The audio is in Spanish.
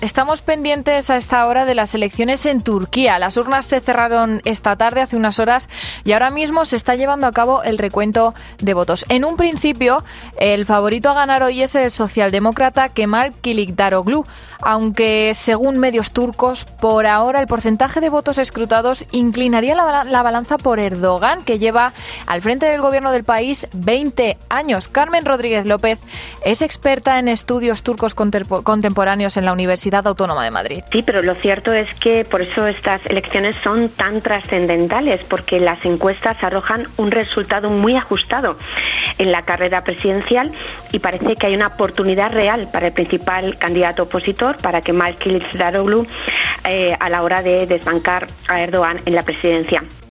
Estamos pendientes a esta hora de las elecciones en Turquía. Las urnas se cerraron esta tarde, hace unas horas, y ahora mismo se está llevando a cabo el recuento de votos. En un principio, el favorito a ganar hoy es el socialdemócrata Kemal Kılıçdaroğlu, aunque según medios turcos, por ahora el porcentaje de votos escrutados inclinaría la balanza por Erdogan, que lleva al frente del gobierno del país 20 años. Carmen Rodríguez López es experta en estudios turcos contemporáneos en la Universidad Autónoma de Madrid. Sí, pero lo cierto es que por eso estas elecciones son tan trascendentales, porque las encuestas arrojan un resultado muy ajustado en la carrera presidencial y parece que hay una oportunidad real para el principal candidato opositor, para Kemal Kılıçdaroğlu, a la hora de desbancar a Erdogan en la presidencia.